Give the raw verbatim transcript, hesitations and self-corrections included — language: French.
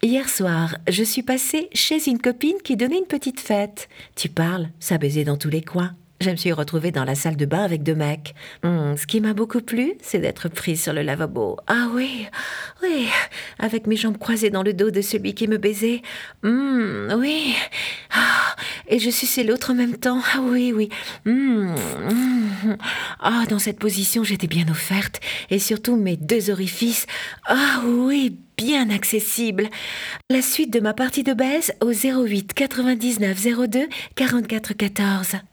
Hier soir, je suis passée chez une copine qui donnait une petite fête. Tu parles, ça baisait dans tous les coins. Je me suis retrouvée dans la salle de bain avec deux mecs. Hmm, ce qui m'a beaucoup plu, c'est d'être prise sur le lavabo. Ah oui, oui, avec mes jambes croisées dans le dos de celui qui me baisait. Hmm, oui. Ah, et je suçais l'autre en même temps. Ah oui, oui. Hmm, hmm. Ah, dans cette position, j'étais bien offerte. Et surtout, mes deux orifices. Ah oui, bien accessibles. La suite de ma partie de baise au zéro huit quatre-vingt-dix-neuf zéro deux quarante-quatre quatorze.